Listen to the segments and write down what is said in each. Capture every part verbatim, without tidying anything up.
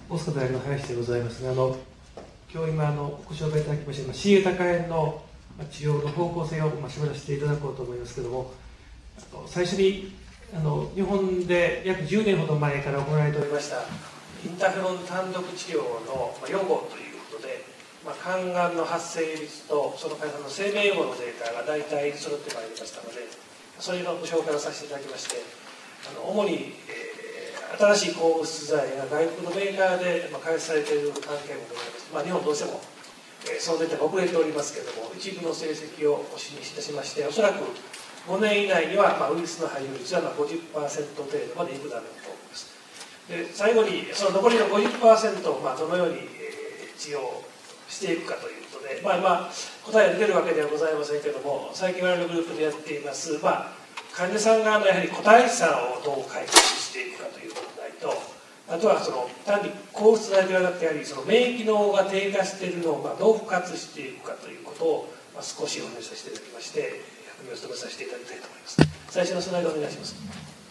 大阪大の林でございますが、あの今日今あのご紹介いただきました C 型肝炎の治療の方向性をまあ絞らせていただこうと思いますけれども、最初にあの日本で約じゅうねんほど前から行われておりましたインターフェロン単独治療の予後ということで、まあ、肝がんの発生率とその患者さんの生命予後のデータが大体揃ってまいりましたので、それのご紹介をさせていただきまして、あの主に、えー新しい抗物質剤が外国のメーカーで開発されている関係もございます。まあ、日本どうしても、えー、そのデータが遅れておりますけれども、一部の成績をお示しいたしまして、おそらくごねん以内には、まあ、ウイルスの排除率はまあ ごじゅっパーセント 程度までいくだろうと思います。で最後に、その残りの ごじゅっパーセント をまあどのように、えー、治療していくかということで、まあ、まあ答えが出るわけではございませんけれども、最近我々のグループでやっています、まあ、患者さん側のやはり個体差をどう解決していくかという問題と、あとはその単に抗物質剤ではなくて、やはりその免疫能が低下しているのをまあどう復活していくかということを、まあ、少しお話しさせていただきまして、役目を務めさせていただきたいと思います。最初のスライドお願いします。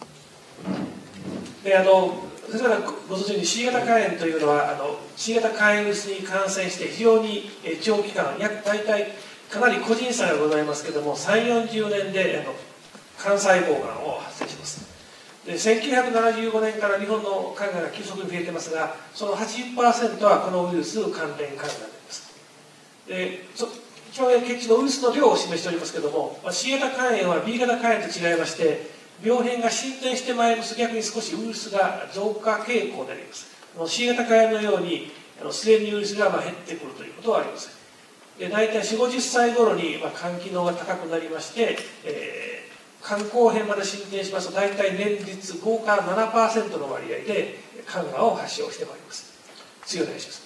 であの先生がご存知のように C 型肝炎というのはあの C 型肝炎ウイルスに感染して非常に長期間、約大体かなり個人差がございますけれども、さんじゅう、よんじゅうねんであの肝細胞がんを発生します。でせんきゅうひゃくななじゅうごねんから日本の肝がんが急速に増えていますが、その はちじゅっパーセント はこのウイルス関連肝がんであります。で一番血中のウイルスの量を示しておりますけれども、C 型肝炎は B 型肝炎と違いまして、病変が進展してまいりますと逆に少しウイルスが増加傾向になります。C 型肝炎のように自然にウイルスが減ってくるということはありません。で大体よんじゅう、ごじゅっさい頃に肝機能が高くなりまして、えー肝硬変まで進展しますと、大体年率ごからななパーセントの割合で肝がんを発症してまいります。次お願いします。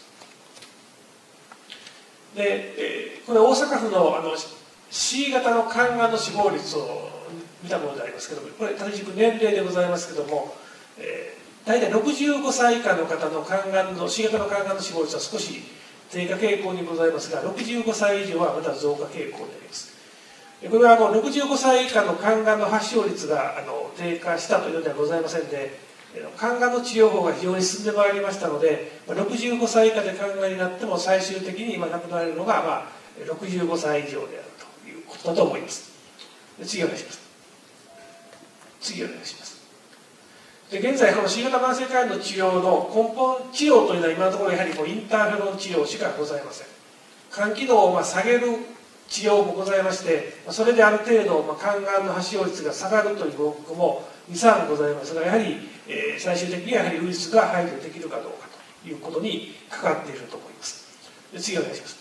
で、えー、これ大阪府の、あの C 型の肝がんの死亡率を見たものでありますけども、これ縦軸年齢でございますけども、えー、大体ろくじゅうごさい以下の方の肝がんの C 型の肝がんの死亡率は少し低下傾向にございますが、ろくじゅうごさい以上はまた増加傾向であります。これはあのろくじゅうごさい以下の肝がんの発症率があの低下したというのではございませんで、肝がんの治療法が非常に進んでまいりましたので、ろくじゅうごさい以下で肝がんになっても最終的に今亡くなられるのが、まあ、ろくじゅうごさい以上であるということだと思います。次お願いします。次お願いします。で現在この C 型慢性肝炎の治療の根本治療というのは今のところやはりもうインターフェロン治療しかございません。肝機能をまあ下げる治療もございまして、それである程度、まあ、肝がんの発症率が下がるという報告もに、さんございますが、やはり、えー、最終的にはやはりウイルスが排除できるかどうかということにかかっていると思います。で次お願いします。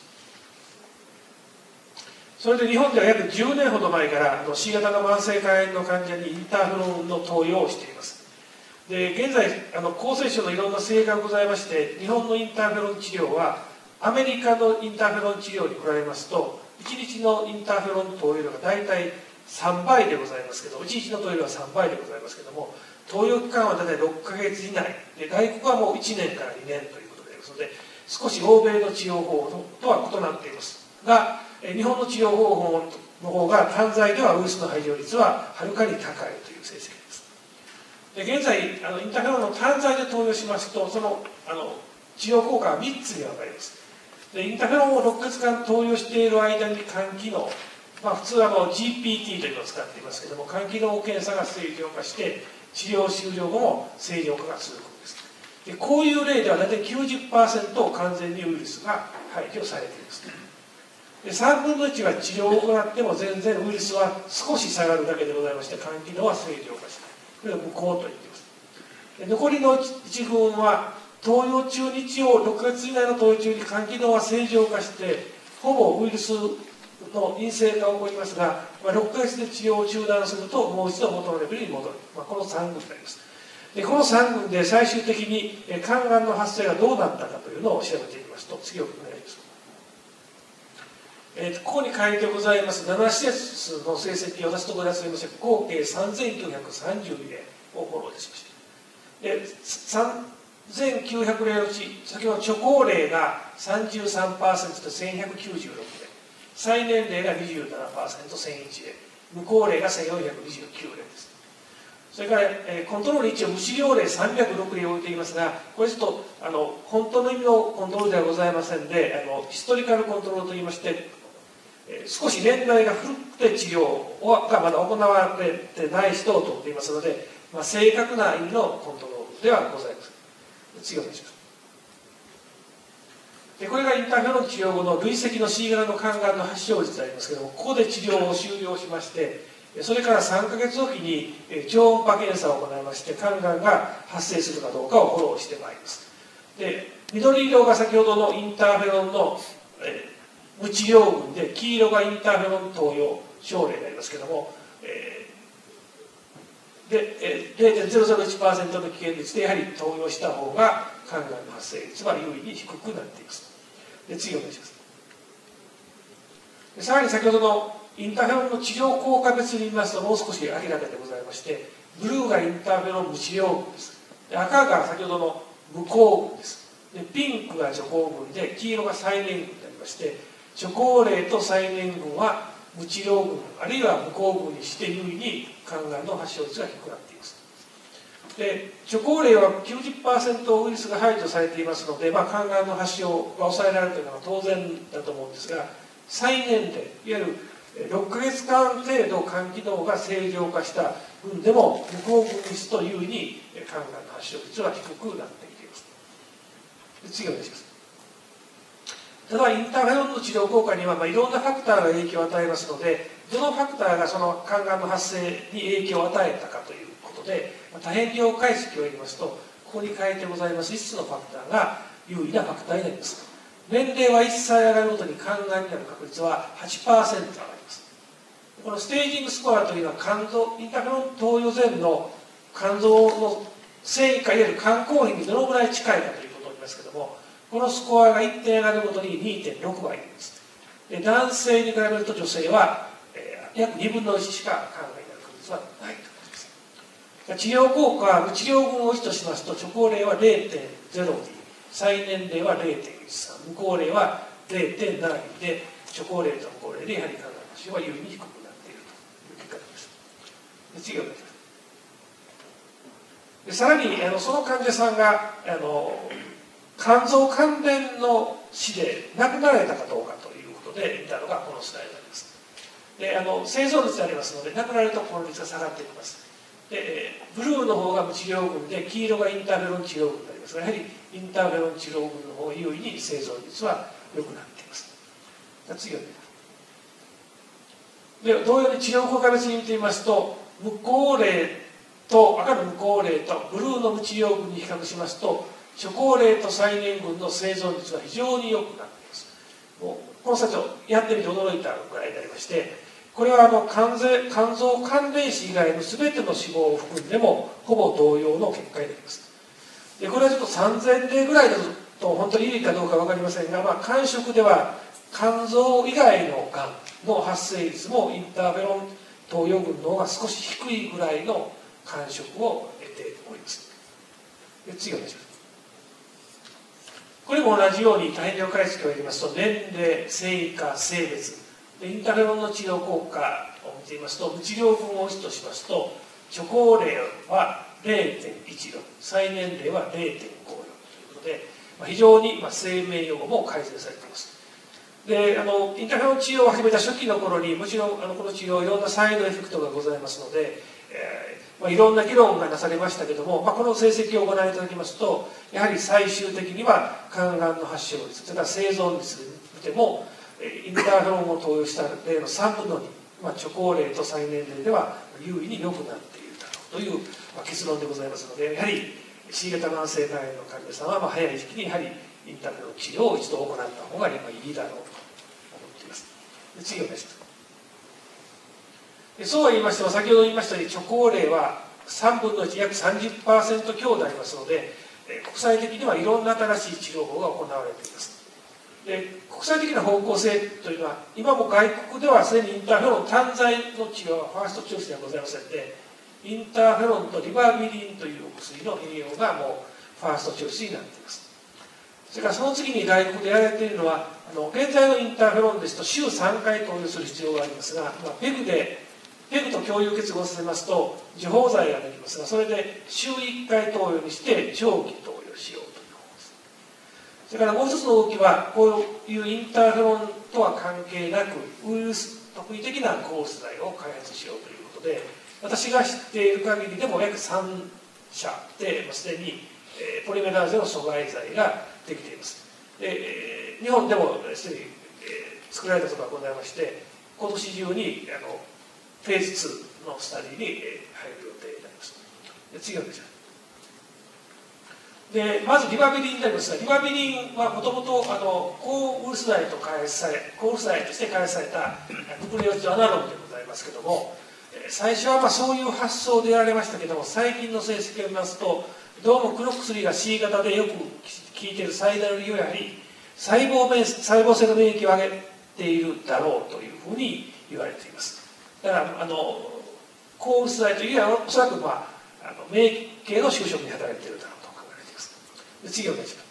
それで日本では約じゅうねんほど前からあの C 型の慢性肝炎の患者にインターフェロンの投与をしています。で現在あの厚生省のいろんな成果がございまして、日本のインターフェロン治療はアメリカのインターフェロン治療に比べますと、いちにちのインターフェロン投与量が大体さんばいでございますけど、いちにちの投与量はさんばいでございますけども、投与期間は大体ろっかげつ以内で、外国はもういちねんからにねんということでありますので、少し欧米の治療方法とは異なっていますが、日本の治療方法の方が単剤ではウイルスの排除率ははるかに高いという成績です。で現在あのインターフェロンの単剤で投与しますと、そのあの治療効果はみっつに分かります。でインターフェロンをろっかげつかん投与している間に肝機能、まあ、普通はもう ジーピーティー というのを使っていますけれども、肝機能検査が正常化して治療終了後も正常化が続くんです。でこういう例では大体 きゅうじゅっパーセント 完全にウイルスが排除されています。でさんぶんのいちは治療を行っても全然ウイルスは少し下がるだけでございまして、肝機能は正常化しない。これは無効と言っています。で残りのいちぶんは投与中に一応ろっかげつ以内の投与中に肝機能は正常化してほぼウイルスの陰性化が起こりますが、まあ、ろっかげつで治療を中断するともう一度元のレベルに戻る、まあ、このさんぐんになります。でこのさんぐんで最終的に肝がんの発生がどうなったかというのを調べていきますと、次をお願いします。えー、ここに書いてございますななしせつの成績を私ところで集めまして、合計さんぜんきゅうひゃくさんじゅうにれいをフォローいたしました。でさんぜんきゅうひゃくれいのうち、先ほど初高齢が さんじゅうさんパーセント でせんひゃくきゅうじゅうろくれい、最年齢が にじゅうななパーセント、せんいちれい、無高齢がせんよんひゃくにじゅうきゅうれいです。 それから、えー、コントロールいちを無視量例さんびゃくろくに置いていますが、これちょっとあの本当の意味のコントロールではございませんで、あのヒストリカルコントロールといいまして、えー、少し年代が古くて治療がまだ行われてない人をとっていますので、まあ、正確な意味のコントロールではございません。次お願いします。でこれがインターフェロン治療後の累積の シー 型の肝がんの発症率でありますけれども、ここで治療を終了しまして、それからさんかげつおきに超音波検査を行いまして、肝がんが発生するかどうかをフォローしてまいります。で緑色が先ほどのインターフェロンの、えー、無治療群で、黄色がインターフェロン投与症例でありますけれども、えー、で、えー、ゼロてんゼロゼロいちパーセント の危険率でやはり投与した方が肝がんの発生率は優位に低くなっています。で次お願いします。でさらに先ほどのインターフェロンの治療効果別に見ますと、もう少し明らかでございまして、ブルーがインターフェロン無治療群です。で赤が先ほどの無効群です。でピンクが除効群で、黄色が再燃群になりまして、除効例と再燃群は無治療群あるいは無効群にして優位に肝がんの発症率が低くなっています。で除効例は きゅうじゅっパーセント ウイルスが排除されていますので、まあ、肝がんの発症が抑えられるというのは当然だと思うんですが、再年齢いわゆるろっかげつかん程度肝機能が正常化した群でも無効群率と優位に肝がんの発症率は低くなっています。で次お願いします。ただインターフェロンの治療効果には、まあ、いろんなファクターが影響を与えますので、どのファクターがその肝がんの発生に影響を与えたかということで、まあ、多変量解析をやりますと、ここに書いてございますいつつのファクターが優位なファクターになります。年齢はいっさい上がるごとに肝がんになる確率は はちパーセント 上がります。このステージングスコアというのは肝臓、インターフェロン投与前の肝臓の線維化、いわゆる肝硬変にどのぐらい近いかということを言いますけども、このスコアがいってん上がるごとに にてんろく 倍です。で男性に比べると女性は、えー、約にぶんのいちしか肝がんになる確率はないということです。治療効果は治療群をいちとしますと、除効例は れいてんゼロに、再年齢は れいてんいちさん、無効例は れいてんななに で、除効例と無効例でやはり肝がんの発症は優位に低くなっているという結果です。で次を見てください。でさらにあのその患者さんがあの肝臓関連の死で亡くなられたかどうかということで見たのがこのスライドになります。であの生存率でありますので、亡くなられるとこの率が下がっていきます。でブルーの方が無治療群で、黄色がインターフェロン治療群になりますが、やはりインターフェロン治療群の方が優位に生存率は良くなっています。じゃあ次を見てで同様に治療効果別に見てみますと、無効例と赤の無効例とブルーの無治療群に比較しますと、除効例と再燃群の生存率は非常に良くなっています。もうこの作業やってみて驚いたぐらいでありまして、これはあの肝臓、肝臓関連死以外の全ての死亡を含んでもほぼ同様の結果になります。でこれはちょっとさんぜんれいぐらいだと本当に有意かどうか分かりませんが、まあ、肝色では肝臓以外のがんの発生率もインターフェロン投与群の方が少し低いぐらいの肝色を得ております。で次お願いします。これも同じように多変量解析をやりますと、年齢、生維化、性別、インターフェロンの治療効果を見てみますと、無治療群をいちとしますと、除効例は れいてんいちろく、再年齢は れいてんごよん ということで、非常に生命予後も改善されています。であのインターフェロン治療を始めた初期の頃に、もちろんあのこの治療いろんなサイドエフェクトがございますので、えーまあ、いろんな議論がなされましたけども、まあ、この成績をご覧いただきますと、やはり最終的には肝がんの発症率、それから生存率で見ても、インターフェロンを投与した例のさんぶんのに、まあ、除効例と再年齢では優位に良くなっているだろうという、まあ、結論でございますので、やはり シー 型慢性肝炎の患者さんはまあ早い時期にやはりインターフェロン治療を一度行った方がいいだろうと思っています。で次お願いします。でそうは言いましても、先ほど言いましたように除効例はさんぶんのいち、約 さんじゅっパーセント 強でありますので、国際的にはいろんな新しい治療法が行われています。で国際的な方向性というのは、今も外国ではすでにインターフェロン単剤の治療はファーストチョイスではございませんで、インターフェロンとリバビリンというお薬の併用がもうファーストチョイスになっています。それからその次に外国でやられているのは、あの現在のインターフェロンですと週さんかい投与する必要がありますが、まあ、ペグでペグと共有結合させますと受包剤ができますが、それで週いっかい投与にして長期投与しようという方です。それからもう一つの動きは、こういうインターフェロンとは関係なくウイルス特異的な抗うつ剤を開発しようということで、私が知っている限りでも約さんしゃですでにポリメラーゼの阻害剤ができています。で日本でもすでに作られたところがございまして、今年中にあのフェーズツーのスタディに入る予定になります。で次はですね、でまずリバビリンになりますが、リバビリンはもともと抗ウイルス剤と開発され抗ウイルス剤として開発されたヌクレオチドアナログでございますけども、最初はまあそういう発想でやられましたけども、最近の成績を見ますとどうもこの薬が シー 型でよく効いている最大の理由はやはり細胞免細胞性の免疫を上げているだろうというふうに言われています。だからあの抗ウイルス剤というよりはおそらく、まあ、あの免疫系の修飾に働いているだろうと考えられています。で次お願いします。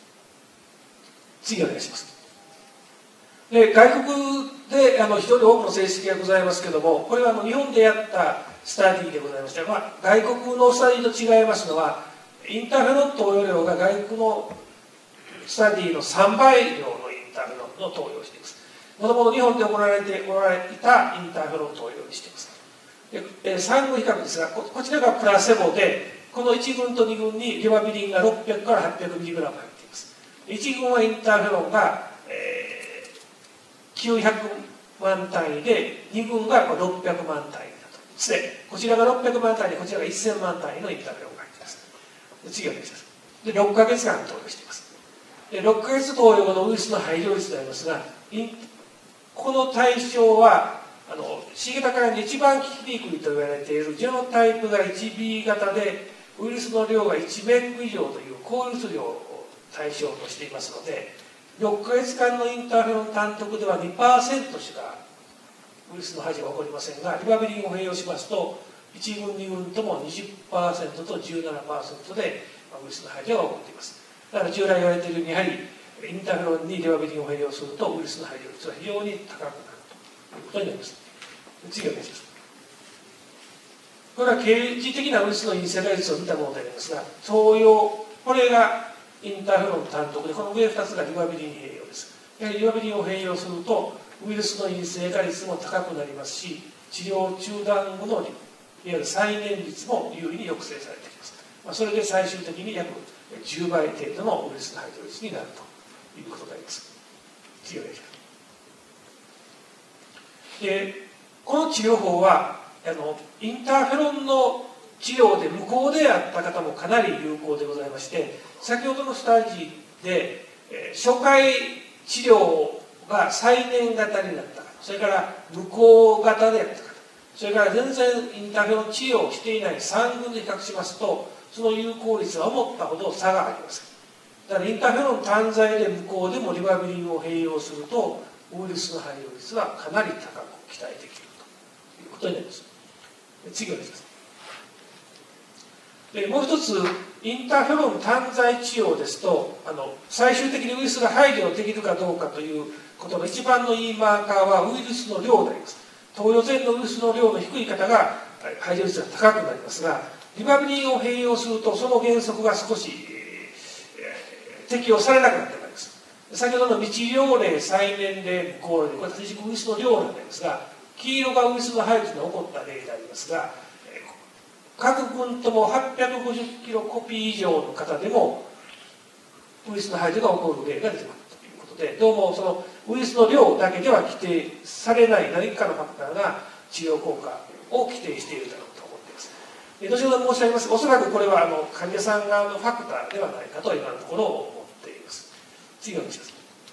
次お願いします。で外国であの非常に多くの成績がございますけれども、これはあの日本でやったスタディでございまして、まあ、外国のスタディと違いますのは、インターフェロン投与量が外国のスタディのさんばい量のインターフェロンの投与をしています。もともと日本で行われておられたインターフェロン投与にしています。でさん群比較ですが、ここちらがプラセボで、このいち群とに群にリバビリンがろっぴゃくからはっぴゃくミリグラム入っています。いち群はインターフェロンが、えーきゅうひゃくまん単位で、に群がろっぴゃくまん単位だと。ですね、こちらがろっぴゃくまん単位で、こちらがせんまん単位のインターフェロンが入っています。で次お願いします。でろっかげつかん投与しています。でろっかげつ投与後のウイルスの排除率でありますが、この対象はあの シー 型肝炎で一番効きにくいと言われているジェノタイプが ワンビー 型でウイルスの量がいちメック以上という高ウイルス量を対象としていますので、ろっかげつかんのインターフェロン単独では にパーセント しかウイルスの排除が起こりませんが、リバビリンを併用しますといち群に群とも にじゅっパーセント と じゅうななパーセント でウイルスの排除が起こっています。だから従来言われているように、やはりインターフェロンにリバビリンを併用するとウイルスの排除率は非常に高くなるということになります。次お願いします。これは刑事的なウイルスの陰性化率を見たものでありますが、投与、これがインターフェロン単独で、この上ふたつがリバビリン併用です。やはりリバビリンを併用するとウイルスの陰性化率も高くなりますし、治療中断後のいわゆる再燃率も有意に抑制されています。まあ、それで最終的に約じゅうばい程度のウイルスの排除率になるということになります。次お願いします。でこの治療法はあのインターフェロンの治療で無効であった方もかなり有効でございまして、先ほどのスタジーで、えー、初回治療が再燃型になった方、それから無効型であった方、それから全然インターフェロン治療をしていないさん群で比較しますと、その有効率は思ったほど差があります。だからインターフェロン単剤で無効でもリバビリンを併用するとウイルスの排除率はかなり高く期待できるということになります。次お願いします。でもう一つ、インターフェロン単剤治療ですと、あの最終的にウイルスが排除できるかどうかということの一番のいいマーカーはウイルスの量であります。投与前のウイルスの量の低い方が排除率が高くなりますが、リバビリンを併用するとその原則が少し、えー、適用されなくなってまいります。先ほどの未治療例、再燃例、無効例、これは正しくウイルスの量なんですが、黄色がウイルスの排除が起こった例でありますが、各群ともはっぴゃくごじゅっキロコピー以上の方でもウイルスの排除が起こる例が出てくるということで、どうもそのウイルスの量だけでは規定されない何かのファクターが治療効果を規定しているだろうと思っています。で後ほど申し上げますが、おそらくこれはあの患者さん側のファクターではないかと今のところ思っています。次お願いします。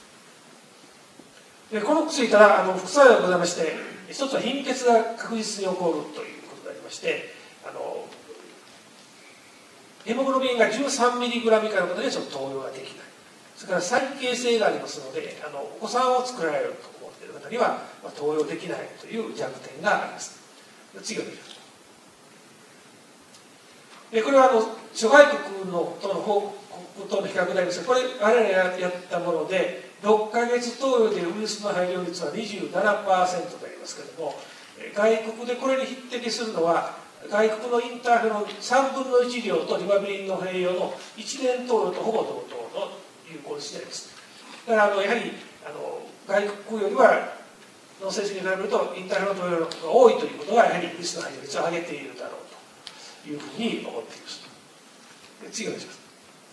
でこの薬からあの副作用がございまして、一つは貧血が確実に起こるということでありまして、あのヘモグロビンがじゅうさんミリグラム以下の方ではちょっと投与ができない。それから再形性がありますので、あのお子さんを作られると思っている方には、まあ、投与できないという弱点があります。次を見るでこれはあの諸外国のとの報告との比較でありますが、これ我々がやったものでろっかげつ投与でウイルスの排除率は にじゅうななパーセント でありますけれども、 外国でこれに匹敵するのは外国のインターフェロンさんぶんのいち量とリバビリンの併用のいちねん投与とほぼ同等の有効率になります。だからあのやはりあの外国よりはの成績に比べるとインターフェロン投与が多いということはやはりウイルスの排除率を上げているだろうというふうに思っています。次お願いします。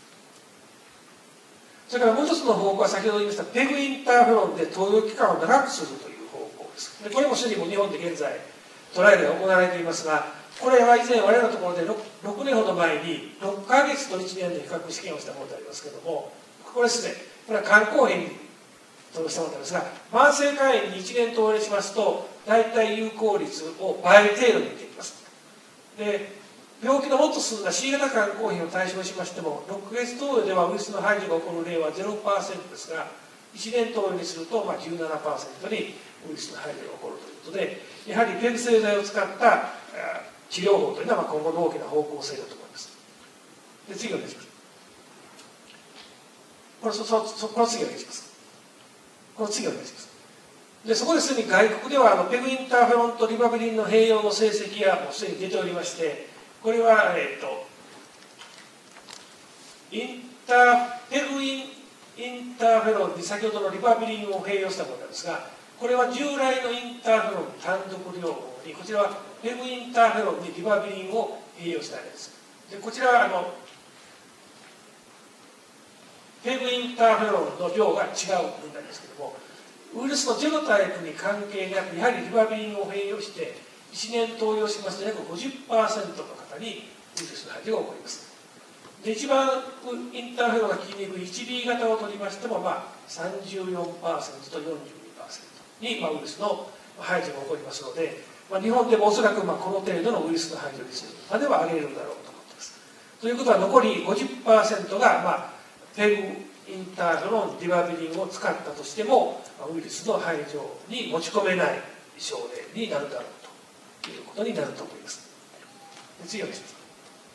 それからもう一つの方向は先ほど言いましたペグインターフェロンで投与期間を長くするという方向です。でこれもすでにも日本で現在トライアルが行われていますが、これは以前我々のところで 6, ろくねんほど前にろっかげつといちねんで比較試験をしたものでありますけれども、これですね、これは肝硬変に投与したものですが、慢性肝炎にいちねん投与しますと大体有効率を倍程度に見ていきます。で病気のもっと進んだ C 型肝硬変を対象にしましても、ろっかげつ投与ではウイルスの排除が起こる例は ゼロパーセント ですが、いちねん投与にするとまあ じゅうななパーセント にウイルスの排除が起こるということで、やはりペグ製剤を使った治療法というのは今後の大きな方向性だと思います。で次お願いします。これそそそこの次お願いします。この次お願いします。でそこですでに外国ではあのペグインターフェロンとリバビリンの併用の成績がもうすでに出ておりまして、これは、えー、とインターペグインインターフェロンに先ほどのリバビリンを併用したものなんですが、これは従来のインターフェロン単独療法に、こちらはペグインターフェロンにリバビリンを併用したわけです。でこちらはあのペグインターフェロンの量が違う分なんですけども、ウイルスのジェノタイプに関係なくやはりリバビリンを併用していちねん投与しますと約 ごじゅっパーセント の方にウイルスの排除が起こります。で一番インターフェロンが効きにくい ワンビー 型を取りましても、まあ、さんじゅうよんパーセント と よんじゅうにパーセント に、まあ、ウイルスの排除が起こりますので、まあ、日本でもおそらくまあこの程度のウイルスの排除率までは上げれるだろうと思っています。ということは残り ごじゅっパーセント が、まあ、ペグインターフェロンリバビリンを使ったとしてもウイルスの排除に持ち込めない症例になるだろうということになると思います。で次お願いします。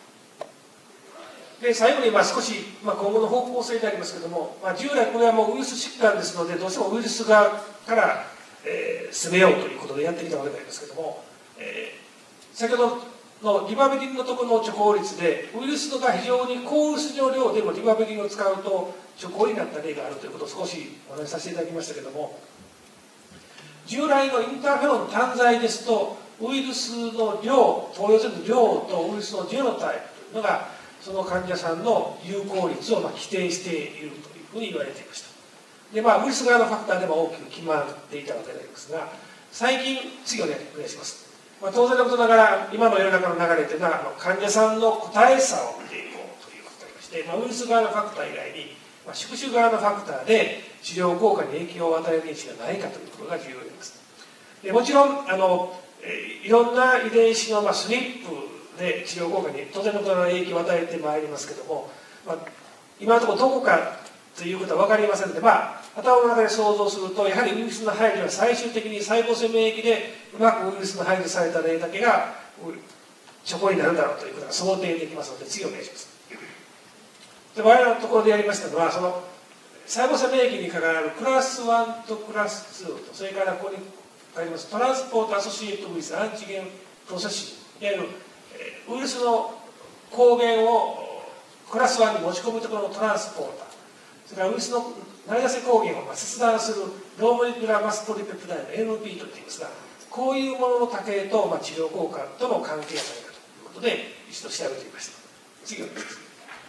で最後にまあ少し、まあ、今後の方向性でありますけれども、まあ、従来これはもうウイルス疾患ですのでどうしてもウイルス側から、えー、攻めようということでやってきたわけなんですけれども、えー、先ほどのリバビリンのところの貯効率でウイルスが非常に高ウイルスの量でもリバビリンを使うと貯効になった例があるということを少しお話しさせていただきましたけれども、従来のインターフェロン単剤ですとウイルスの量投与する量とウイルスのジェノタイプというのがその患者さんの有効率をまあ規定しているというふうに言われていました。で、まあ、ウイルス側のファクターでも大きく決まっていたわけですが、最近次をねお願いします。まあ、当然のことながら今の世の中の流れというのはあの患者さんの個体差を見ていこうということがありまして、まあ、ウイルス側のファクター以外に、まあ、宿主側のファクターで治療効果に影響を与える因子がないかということが重要です。でもちろんあのいろんな遺伝子のまあスニップで治療効果に当然のことながら影響を与えてまいりますけども、まあ、今のところどこかということは分かりませんので、まあ、頭の中で想像するとやはりウイルスの排除は最終的に細胞性免疫でうまくウイルスの排除された例だけが貯庫になるだろうということが想定できますので、次お願いします。で我々のところでやりましたのはその細胞性免疫に関わるクラスワンとクラスツーと、それからここに書いてますトランスポートアソシエイトウイルスアンチゲンプロセッシングいわゆるウイルスの抗原をクラスワンに持ち込むところのトランスポーター、それからウイルスの成り出せ抗原を切断するローモレキュラーマスポリペプタイド エヌピー といいますが、こういうものの多形と、まあ、治療効果との関係がないかということで一度調べてみました。次を見ます。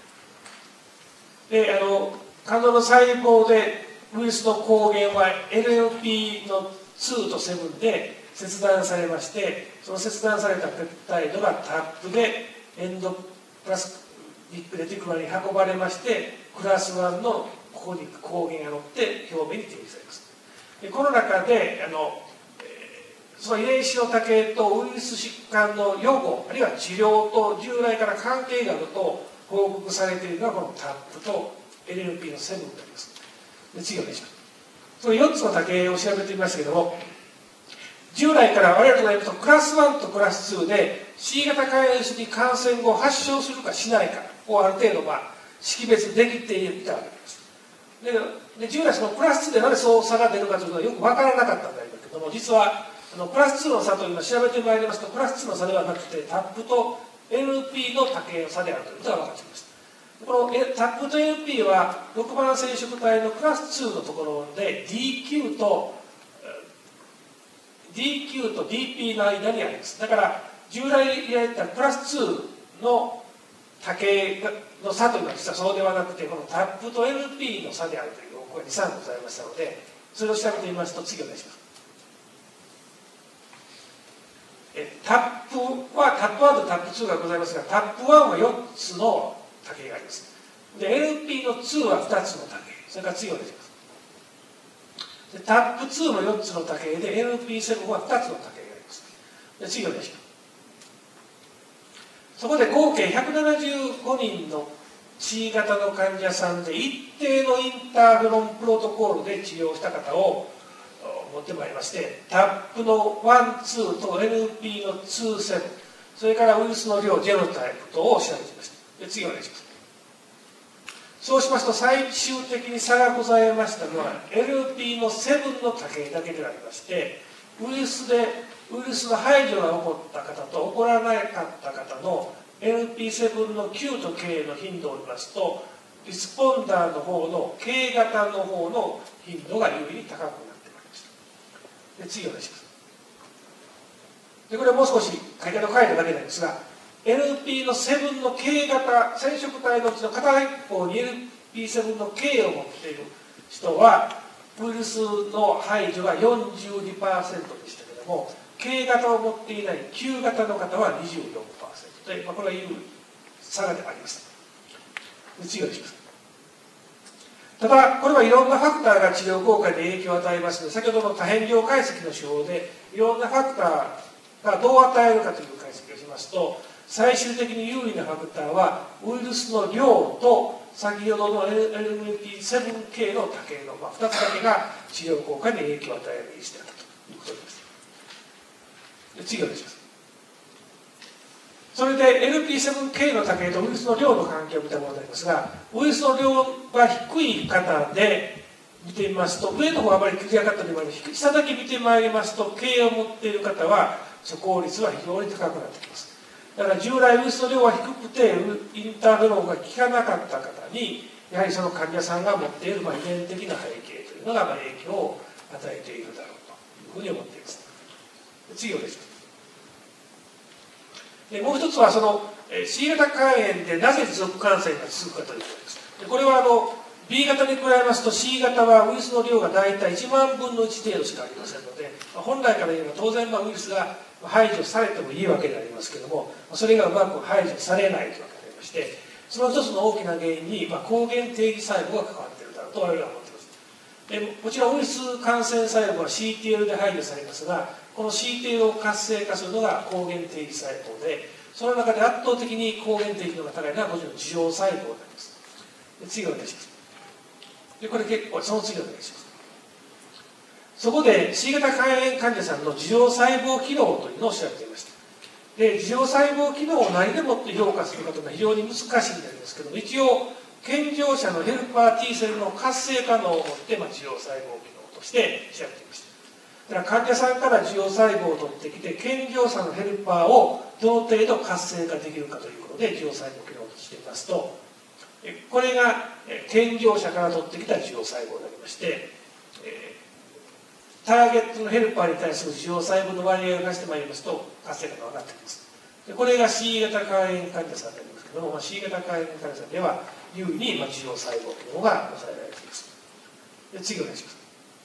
であの肝臓の細胞でウイルスの抗原は エヌエルピー のにとななで切断されまして、その切断されたペプタイドがタップでエンドプラスミックレティクラに運ばれまして、クラスワンのここに抗原が乗って表面に定義されます。でこの中であの、えー、その遺伝子の多形とウイルス疾患の予後あるいは治療と従来から関係があると報告されているのはこのタップと エヌエルピー のななになります。で次お願いします。そのよっつの多形を調べてみましたけども、従来から我々と言いますとクラスワンとクラスツーで C 型肝炎ウイルスに感染後発症するかしないかをある程度まあ識別できていたわけです。でで従来そのクラスツーでなぜそう差が出るかというのはよく分からなかったんだけども、実はあのプラスツーの差というのは調べてまいりますと、プラスツーの差ではなくて、タップと エヌピー の多形の差であるということが分かってきました。このタップと エヌピー はろくばん染色体のクラスツーのところで ディーキュー と ディーキュー と ディーピー の間にあります。だから従来やったプラスツーの多形の差というのは実はそうではなくて、このタップと エヌピー の差であるというここがに、さんございましたので、それを調べてみますと、次お願いします。タップはタップワンとタップツーがございますが、タップワンはよっつの多形があります。で エヌピー のツーはふたつの多形、それから次お願いします。でタップツーのよっつの多形で エヌピーセブン はふたつの多形があります。で次お願いします。そこで合計ひゃくななじゅうごにんの C 型の患者さんで一定のインターフェロンプロトコールで治療した方を持ってまいりまして、タップのワン、ツーと エヌピー のツー、セブン、それからウイルスの量、ジェノタイプ等を調べてみました。で次お願いします。そうしますと、最終的に差がございましたのは エヌピー のセブンの多形だけでありまして、ウイルスでウイルスの排除が起こった方と起こらなかった方の エヌピーセブン の Q と K の頻度を見ますと、リスポンダーの方の K 型の方の頻度が優位に高くなってまいりました。で次お願いします。でこれはもう少し書き方を変えただけなんですが、 エヌピー のセブンの K 型染色体のうちの片一方に エヌピーセブン の K を持っている人はウイルスの排除が よんじゅうにパーセント でしたけれども、 K 型を持っていない Q 型の方は にじゅうよんパーセント で、まあ、これはいう差があります。次お願いします。ただこれはいろんなファクターが治療効果に影響を与えますので、先ほどの多変量解析の手法でいろんなファクターがどう与えるかという解析をしますと、最終的に有利なファクターはウイルスの量と先ほどの エヌピーセブンケー の多形の、まあ、ふたつだけが治療効果に影響を与える因子であったということです。で次お願いします。それで エヌピーセブンケー の多形とウイルスの量の関係を見たものでありますが、ウイルスの量が低い方で見てみますと、上の方はあまりクリアカットでもあります。下だけ見てまいりますと、K を持っている方は素効率は非常に高くなってきます。だから従来ウイルスの量は低くてインターフェロンが効かなかった方に、やはりその患者さんが持っているまあ遺伝的な背景というのがまあ影響を与えているだろうというふうに思っています。次をです。でもう一つはその C 型肝炎でなぜ持続感染が続くかということです。でこれはあの B 型に比べますと C 型はウイルスの量が大体いちまんぶんのいち程度しかありませんので、本来から言えば当然まあウイルスが排除されてもいいわけでありますけれども、それがうまく排除されないというわけでありまして、その一つの大きな原因に、まあ、抗原定義細胞が関わっているだろうと我々は思っています。でもちろんウイルス感染細胞は シーティーエル で排除されますが、この シーティーエル を活性化するのが抗原定義細胞で、その中で圧倒的に抗原定義のが高いのはもちろん樹状細胞になります。で次お願いします。でこれ結構その次お願いします。そこで C 型肝炎患者さんの樹状細胞機能というのを調べていました。で樹状細胞機能を何でもって評価するかというのは非常に難しいんでありますけども、一応健常者のヘルパー T セルの活性化能を持って、まあ、樹状細胞機能として調べていました。だから患者さんから樹状細胞を取ってきて、健常者のヘルパーをどの程度活性化できるかということで樹状細胞機能としてみますと、これが健常者から取ってきた樹状細胞でありまして、ターゲットのヘルパーに対する樹状細胞の割合を出してまいりますと活性化が分かってきます。でこれが C 型肝炎患者さんでありますけども、まあ、C 型肝炎患者さんでは優位に樹状細胞機能が抑えられています。で次お願いします。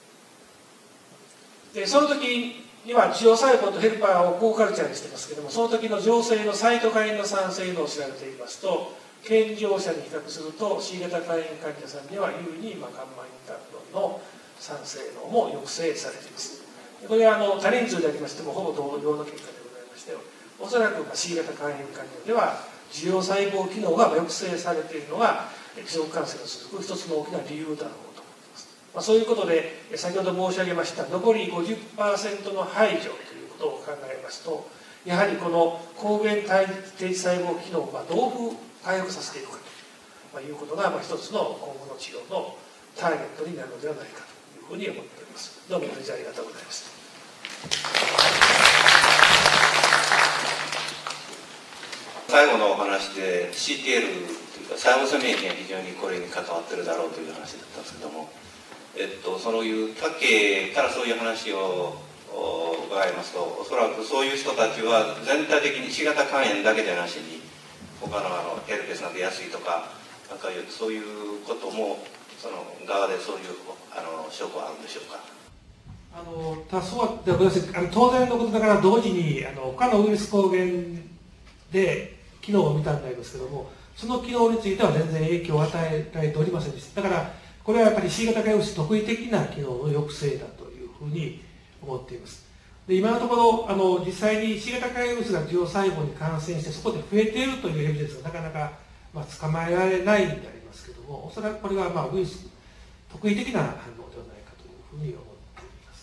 でその時には樹状細胞とヘルパーをコーカルチャーにしてますけども、その時の情勢のサイトカインの酸性度を調べていますと、健常者に比較すると C 型肝炎患者さんには優位にまあガンマインターフェロンの酸性能も抑制されています。これはあの多人数でありましてもほぼ同様の結果でございまして、おそらく C 型肝炎患者では樹状細胞機能が抑制されているのが持続感染が続く一つの大きな理由だろうと思います。まあ、そういうことで先ほど申し上げました残り ごじゅっパーセント の排除ということを考えますと、やはりこの抗原定義細胞機能がどういう回復させていくかということが、まあ、一つの今後の治療のターゲットになるのではないかというふうに思っております。どうもありがとうございました。 最後のお話で シーティーエル というか細胞性免疫が非常にこれに関わってるだろうという話だったんですけども、えっと、そういう他家からそういう話を伺いますと、おそらくそういう人たちは全体的に C 型肝炎だけでなしに他のあのヘルペスなんて安いとかなんかそういうこともその側でそういうあの証拠はあるんでしょうか。 あのたそうではございません。あの当然のことながら同時にあの他のウイルス抗原で機能を見たんですけども、その機能については全然影響を与えられておりませんでした。だからこれはやっぱり C 型肝炎ウイルス特異的な機能の抑制だというふうに思っています。で今のところあの実際に C 型肝炎ウイルスが受容細胞に感染してそこで増えているというエビデンスがなかなか、まあ、捕まえられないんでありますけども、おそらくこれは、まあ、ウイルス特異的な反応ではないかというふうに思っています。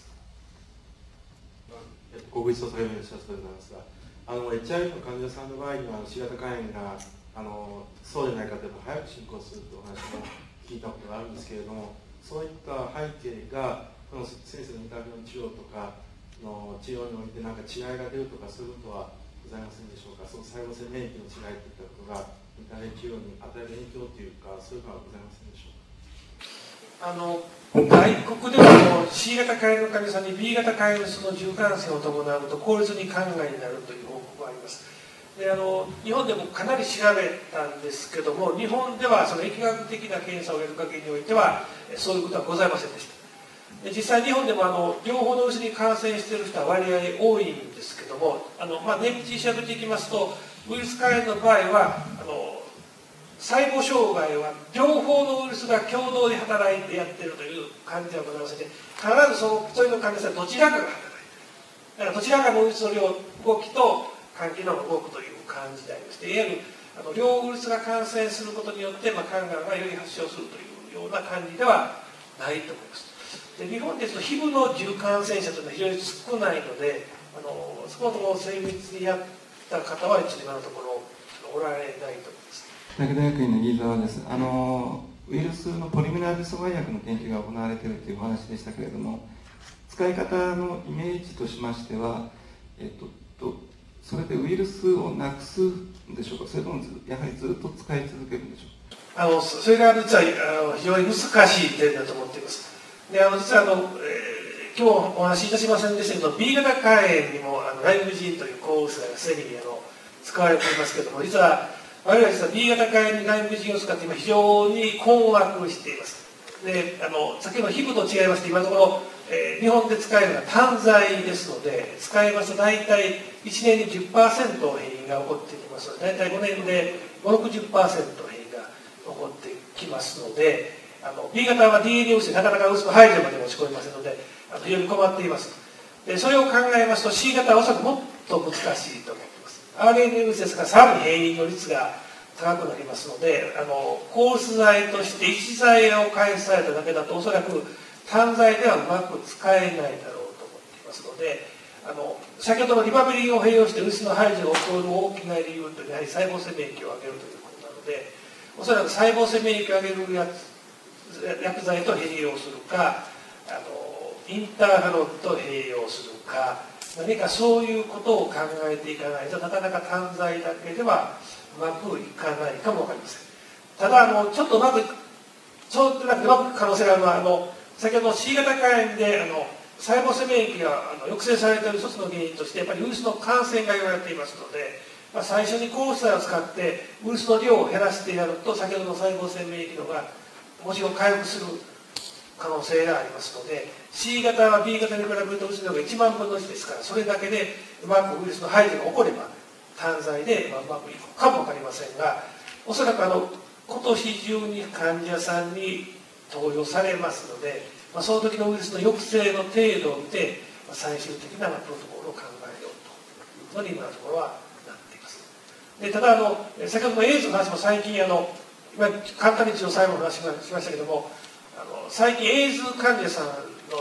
ご無事とされるようにしますとございますが、あの エイチアイブイ の患者さんの場合には C 型肝炎があのそうでないかというと早く進行するというお話も聞いたことがあるんですけれども、そういった背景がこの先生のインターフェロン治療とかの治療において何か違いが出るとかそういうことはございませんでしょうか。その細胞性免疫の違いといったことがインターフェロン治療に与える影響というかそういうのはございませんでしょうか。 あの外国では C 型肝炎の患者さんに B 型肝炎の重感染を伴うと効率に肝がんになるという報告があります。であの日本でもかなり調べたんですけども、日本ではその疫学的な検査をやる限りにおいてはそういうことはございませんでした。で実際日本でもあの両方のウイルスに感染している人は割合多いんですけども、あの、まあ、年次調べていきますとウイルス肝炎の場合はあの細胞障害は両方のウイルスが共同で働いてやっているという感じではございませんで、必ずそのそれの患者さんはどちらかが働いている。だからどちらかのウイルスの量動きと肝機能が動くという感じでありまして、いわゆるあの両ウイルスが感染することによって、まあ、肝がんがより発症するというような感じではないと思います。で日本ですと皮膚の重感染者というのは非常に少ないので、あのそこのところを精密にやった方は一応今のところおられないと思います。 武田薬院の飯沢です。あのウイルスのポリメラーゼ阻害薬の研究が行われているというお話でしたけれども、使い方のイメージとしましては、えっと、とそれでウイルスをなくすんでしょうか、それともやはりずっと使い続けるんでしょうか。 あのそれが実はあの非常に難しい点だと思っています。であの実はあの、えー、今日お話しいたしませんでしたけど B 型肝炎にもあのライムジンという抗ウイルスがすでにあの使われていますけれども、実は我々は実は B 型肝炎にライムジンを使って今非常に困惑しています。であの先ほどの皮膚と違いまして今のところ、えー、日本で使えるのは単剤ですので、使いますと大体いちねんに じゅっパーセント 変異が起こってきますので、大体ごねんでごじゅうろくじゅっパーセント 変異が起こってきますので、あの B 型は ディーエヌエー ウイルスでなかなかウイルスの排除まで持ち込みませんので、あの非常に困っています。でそれを考えますと C 型はおそらくもっと難しいと思います。 アールエヌエー ウイルスですからさらに変異の率が高くなりますので、あの抗ウイルス剤として一剤を開発されただけだとおそらく単剤ではうまく使えないだろうと思っていますので、あの先ほどのリバビリンを併用してウイルスの排除が起こる大きな理由というのはやはり細胞性免疫を上げるということなので、おそらく細胞性免疫を上げるやつ薬剤と併用するか、あのインターフェロンと併用するか、何かそういうことを考えていかないとなかなか単剤だけではうまくいかないかもわかりません。ただあのちょっとうまくそうでなくうまく可能性があるのは、あの先ほど C 型肝炎であの細胞性免疫があの抑制されている一つの原因としてやっぱりウイルスの感染が言われていますので、まあ、最初に抗ウイルス剤を使ってウイルスの量を減らしてやると先ほどの細胞性免疫のがもちろん回復する可能性がありますので、 C 型は B 型に比べるとウイルスの量がいちまんぶんのいちですから、それだけでうまくウイルスの排除が起これば単剤でうまくいくかも分かりませんが、おそらくあの今年中に患者さんに投与されますので、まあ、その時のウイルスの抑制の程度を見て、まあ、最終的なプロトコルを考えようというのに今のところはなっています。でただあの先ほどのエイズの話も最近あの今簡単に一度最後の話しましたけども、あの最近エイズ患者さんの、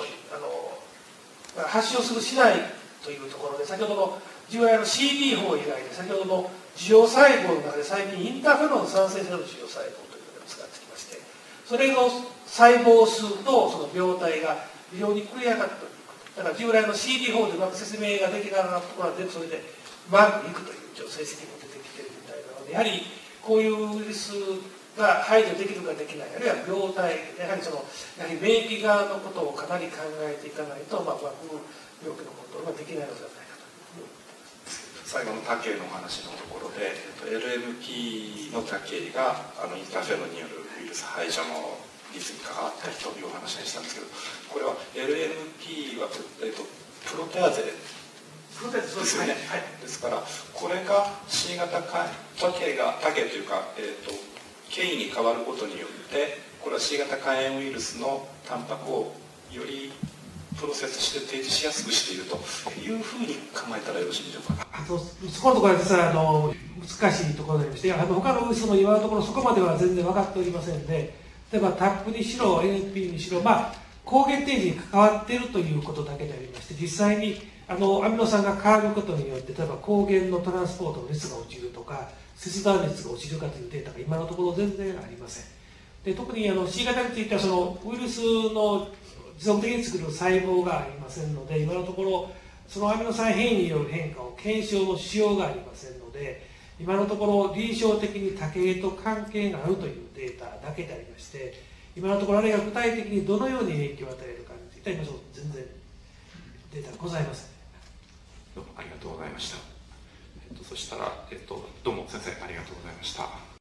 あの発症するしないというところで、先ほどの従来の シーディー 法以外で先ほどの受容細胞の中で最近インターフェロン産生性の受容細胞というのが見つかってきまして、それの細胞数とその病態が非常に繰り上がっているということだから従来の シーディー 法でうまく説明ができながらところは全部それでうまくいくという成績も出てきているみたいなので、やはりこういうウイルスが排除できるかできない、あるいは病態、やはりそのやはり免疫側のことをかなり考えていかないと、まあ、うまく病気のコントロールができないのではないかと思います。 最後のタケの話のところで エルエムピー のタケがあのインターフェロンによるウイルス排除の率に関わったりというお話でしたんですけど、これは エルエムピー は、えー、とプロテアゼですよね。はい、ですからこれが C 型タケがタケというか、えー、と経緯に変わることによってこれは C 型肝炎ウイルスのタンパクをよりプロセスして提示しやすくしているというふうに考えたらよろしいでしょうか。 あとそこのところは実はあの難しいところでありまして、あの他のウイルスも今のところそこまでは全然分かっておりませんで、例えばタップにしろ エヌピー にしろ、まあ、抗原提示に関わっているということだけでありまして、実際にあのアミノ酸が変わることによって例えば抗原のトランスポートの率が落ちるとか切断率が落ちるかというデータが今のところ全然ありません。で特にあの C 型についてはそのウイルスの持続的に作る細胞がありませんので、今のところそのアミノ酸変異による変化を検証のしようがありませんので、今のところ臨床的に多系と関係があるというデータだけでありまして、今のところあれが具体的にどのように影響を与えるかについては今のところ全然データがございません。 どうもありがとうございました。えっと、そしたら、えっと、どうも先生ありがとうございました。